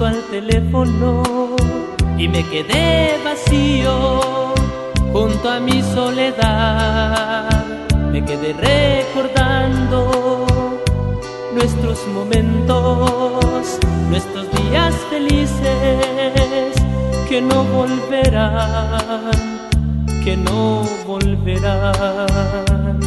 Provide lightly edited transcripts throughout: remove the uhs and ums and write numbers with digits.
al teléfono y me quedé vacío junto a mi soledad. Me quedé recordando nuestros momentos, nuestros días felices que no volverán, que no volverán.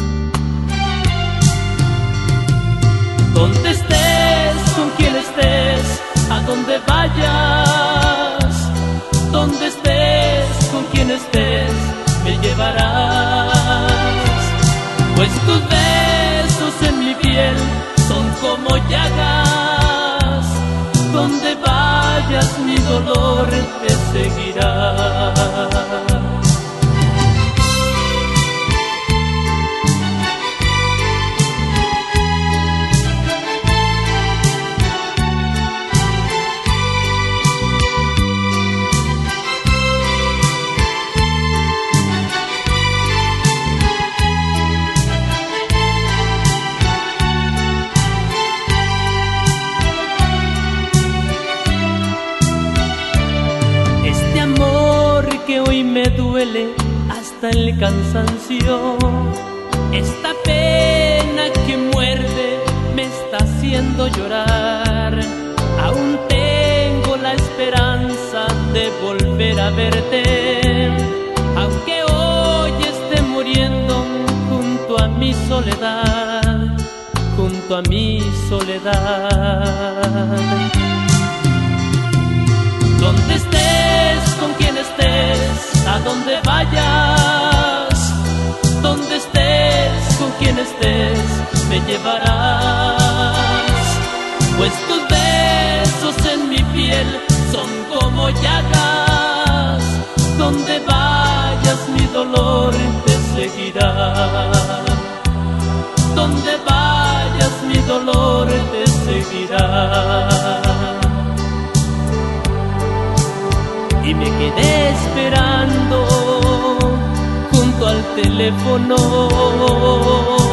Donde estés, con quien estés, a donde vayas, donde estés, con quien estés, me llevarás. Pues tus besos en mi piel son como llagas, donde vayas mi dolor te seguirá. Que hoy me duele hasta el cansancio, esta pena que muerde me está haciendo llorar. Aún tengo la esperanza de volver a verte, aunque hoy esté muriendo junto a mi soledad, junto a mi soledad. Donde estés, con quien estés, a donde vayas, donde estés, con quien estés, me llevarás. Pues tus besos en mi piel son como llagas, donde vayas mi dolor te seguirá. Donde vayas mi dolor te seguirá. Y me quedé esperando junto al teléfono.